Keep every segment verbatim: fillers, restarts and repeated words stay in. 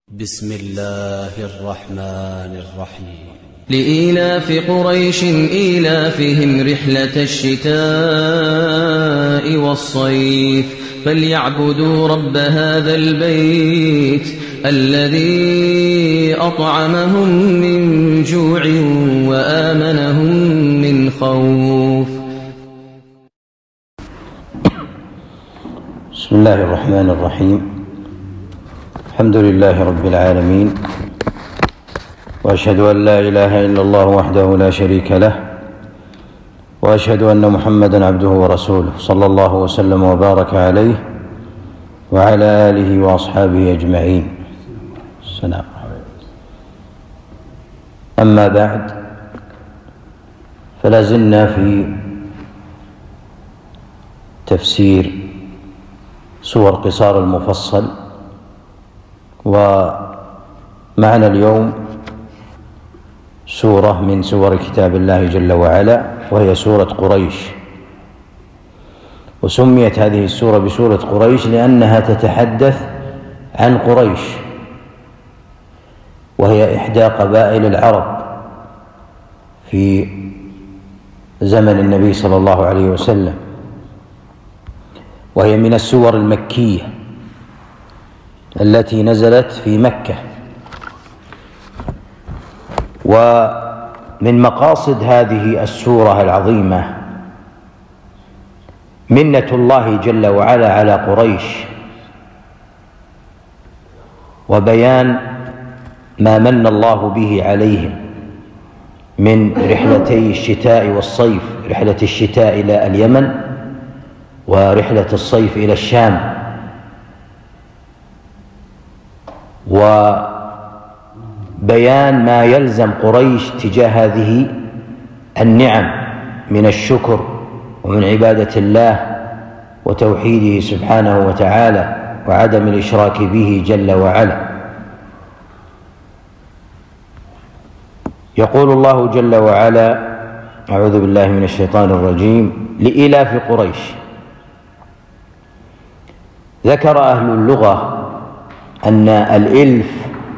بسم الله الرحمن الرحيم. لإيلاف قريش إيلافهم رحلة الشتاء والصيف فليعبدوا رب هذا البيت الذي أطعمهم من جوع وآمنهم من خوف. بسم الله الرحمن الرحيم. الحمد لله رب العالمين، وأشهد أن لا إله إلا الله وحده لا شريك له، وأشهد أن محمدًا عبده ورسوله صلى الله وسلم وبارك عليه وعلى آله وأصحابه أجمعين. السلام عليكم. أما بعد، فلا زلنا في تفسير سور قصار المفصل، ومعنا اليوم سورة من سور كتاب الله جل وعلا، وهي سورة قريش. وسميت هذه السورة بسورة قريش لأنها تتحدث عن قريش، وهي إحدى قبائل العرب في زمن النبي صلى الله عليه وسلم، وهي من السور المكية التي نزلت في مكة. ومن مقاصد هذه السورة العظيمة منة الله جل وعلا على قريش، وبيان ما من الله به عليهم من رحلتي الشتاء والصيف، رحلة الشتاء إلى اليمن ورحلة الصيف إلى الشام، وبيان ما يلزم قريش تجاه هذه النعم من الشكر ومن عبادة الله وتوحيده سبحانه وتعالى وعدم الإشراك به جل وعلا. يقول الله جل وعلا: أعوذ بالله من الشيطان الرجيم. لإيلاف قريش. ذكر أهل اللغة أن الإلف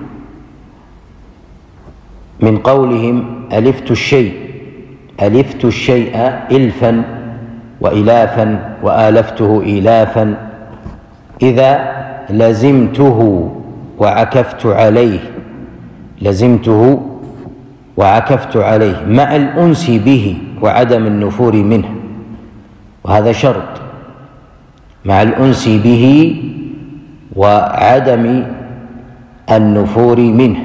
من قولهم ألفت الشيء، ألفت الشيء إلفا وإلافا وآلفته إيلافا، إذا لزمته وعكفت عليه، لزمته وعكفت عليه مع الأنس به وعدم النفور منه، وهذا شرط، مع الأنس به وعدم النفور منه.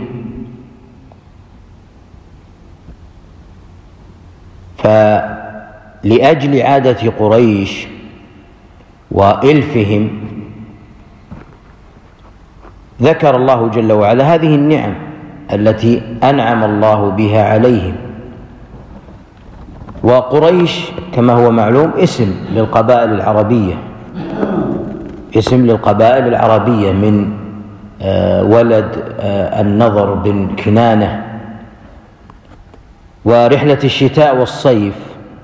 فلأجل عادة قريش وإلفهم ذكر الله جل وعلا هذه النعم التي أنعم الله بها عليهم. وقريش كما هو معلوم اسم للقبائل العربية، اسم للقبائل العربية من ولد النضر بن كنانة. ورحلة الشتاء والصيف،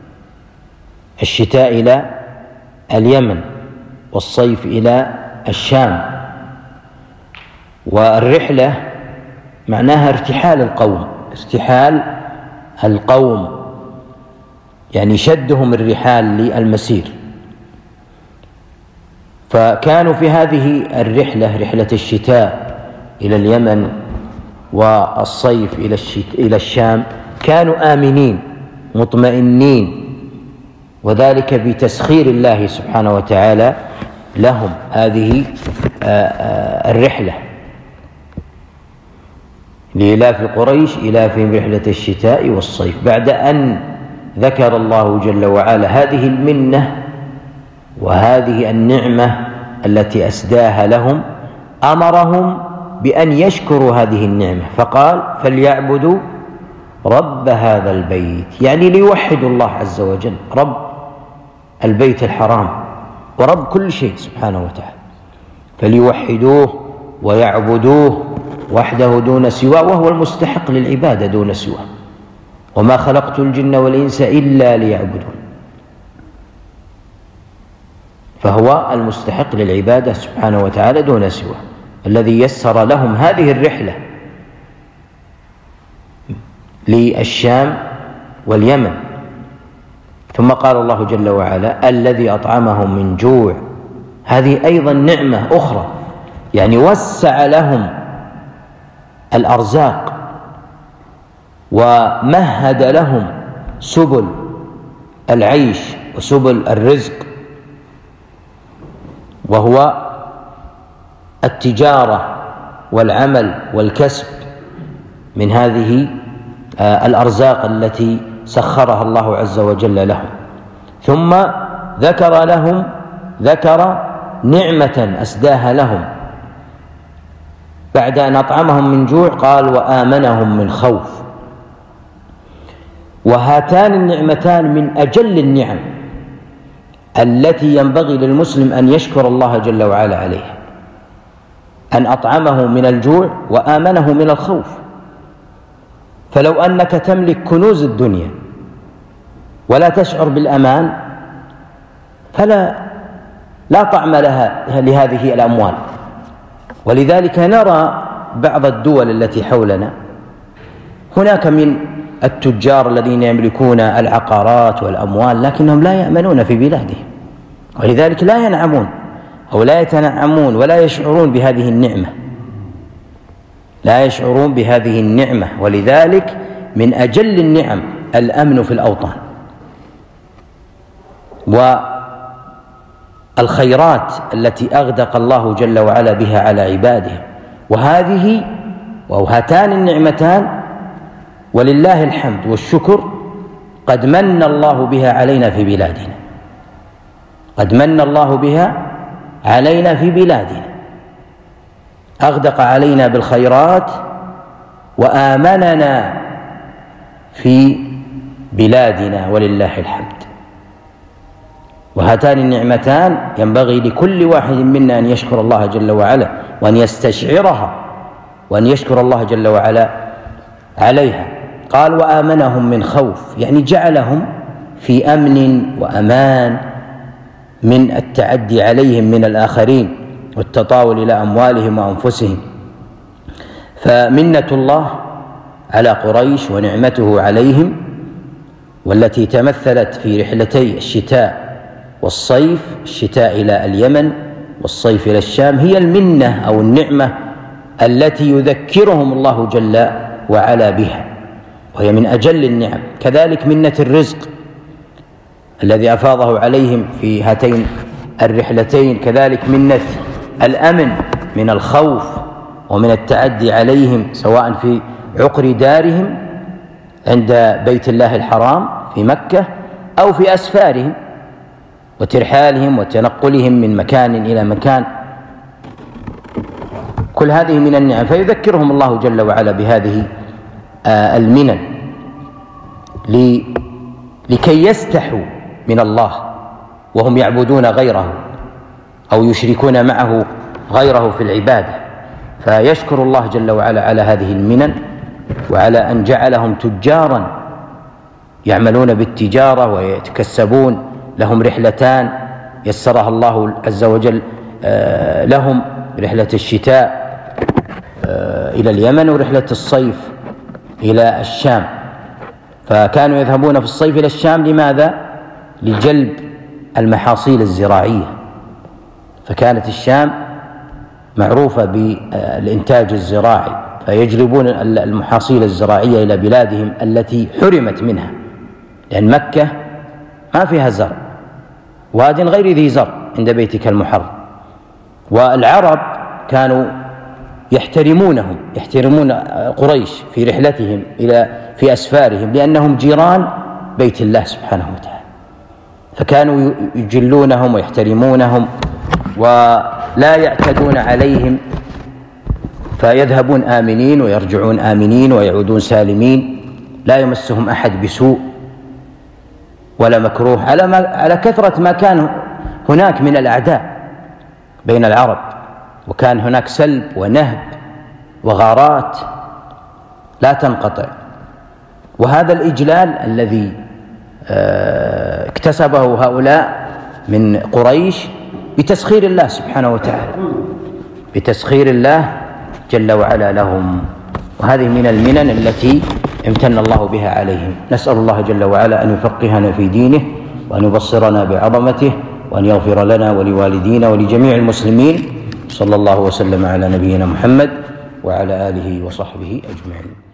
الشتاء إلى اليمن والصيف إلى الشام. والرحلة معناها ارتحال القوم، ارتحال القوم يعني شدهم الرحال للمسير. فكانوا في هذه الرحلة، رحلة الشتاء إلى اليمن والصيف إلى إلى الشام، كانوا آمنين مطمئنين، وذلك بتسخير الله سبحانه وتعالى لهم هذه الرحلة. لإيلاف قريش إيلافهم رحلة الشتاء والصيف. بعد أن ذكر الله جل وعلا هذه المنة وهذه النعمة التي أسداها لهم، أمرهم بأن يشكروا هذه النعمة، فقال: فليعبدوا رب هذا البيت، يعني ليوحدوا الله عز وجل، رب البيت الحرام ورب كل شيء سبحانه وتعالى، فليوحدوه ويعبدوه وحده دون سواه، وهو المستحق للعبادة دون سواه. وما خلقت الجن والإنس إلا ليعبدون، فهو المستحق للعبادة سبحانه وتعالى دون سواه. الذي يسر لهم هذه الرحلة للشام واليمن. ثم قال الله جل وعلا الذي أطعمهم من جوع، هذه أيضا نعمة أخرى، يعني وسع لهم الأرزاق ومهد لهم سبل العيش وسبل الرزق، وهو التجارة والعمل والكسب من هذه الأرزاق التي سخرها الله عز وجل لهم. ثم ذكر لهم ذكر نعمة أسداها لهم بعد أن أطعمهم من جوع، قال وآمنهم من خوف. وهاتان النعمتان من أجل النعم التي ينبغي للمسلم أن يشكر الله جل وعلا عليها، أن أطعمه من الجوع وآمنه من الخوف. فلو أنك تملك كنوز الدنيا ولا تشعر بالأمان فلا لا طعم لها لهذه الأموال. ولذلك نرى بعض الدول التي حولنا هناك من التجار الذين يملكون العقارات والأموال لكنهم لا يأمنون في بلادهم، ولذلك لا ينعمون أو لا يتنعمون ولا يشعرون بهذه النعمة لا يشعرون بهذه النعمة ولذلك من أجل النعم الأمن في الأوطان والخيرات التي أغدق الله جل وعلا بها على عباده. وهذه وهاتان النعمتان ولله الحمد والشكر قد من الله بها علينا في بلادنا، قد من الله بها علينا في بلادنا، أغدق علينا بالخيرات وآمننا في بلادنا ولله الحمد. وهاتان النعمتان ينبغي لكل واحد منا أن يشكر الله جل وعلا وأن يستشعرها وأن يشكر الله جل وعلا عليها. قال وآمنهم من خوف، يعني جعلهم في أمن وأمان من التعدي عليهم من الآخرين والتطاول إلى أموالهم وأنفسهم. فمنة الله على قريش ونعمته عليهم والتي تمثلت في رحلتي الشتاء والصيف، الشتاء إلى اليمن والصيف إلى الشام، هي المنة أو النعمة التي يذكرهم الله جل وعلا بها، وهي من أجل النعم. كذلك منة الرزق الذي أفاضه عليهم في هاتين الرحلتين، كذلك منة الأمن من الخوف ومن التعدي عليهم سواء في عقر دارهم عند بيت الله الحرام في مكة أو في أسفارهم وترحالهم وتنقلهم من مكان إلى مكان. كل هذه من النعم، فيذكرهم الله جل وعلا بهذه المنن لكي يستحوا من الله وهم يعبدون غيره أو يشركون معه غيره في العبادة، فيشكر الله جل وعلا على هذه المنن وعلى أن جعلهم تجارا يعملون بالتجارة ويتكسبون. لهم رحلتان يسرها الله عز وجل لهم، رحلة الشتاء إلى اليمن ورحلة الصيف إلى الشام. فكانوا يذهبون في الصيف إلى الشام لماذا؟ لجلب المحاصيل الزراعية، فكانت الشام معروفة بالإنتاج الزراعي، فيجلبون المحاصيل الزراعية إلى بلادهم التي حرمت منها، لأن مكة ما فيها زرع، واد غير ذي زرع عند بيتك المحرم. والعرب كانوا يحترمونهم يحترمون قريش في رحلتهم إلى في أسفارهم لأنهم جيران بيت الله سبحانه وتعالى، فكانوا يجلونهم ويحترمونهم ولا يعتدون عليهم، فيذهبون آمنين ويرجعون آمنين ويعودون سالمين، لا يمسهم أحد بسوء ولا مكروه، على, ما على كثرة ما كان هناك من الأعداء بين العرب، وكان هناك سلب ونهب وغارات لا تنقطع. وهذا الإجلال الذي اكتسبه هؤلاء من قريش بتسخير الله سبحانه وتعالى، بتسخير الله جل وعلا لهم، وهذه من المنن التي امتن الله بها عليهم. نسأل الله جل وعلا أن يفقهنا في دينه، وأن يبصرنا بعظمته، وأن يغفر لنا ولوالدينا ولجميع المسلمين. صلى الله وسلم على نبينا محمد وعلى آله وصحبه أجمعين.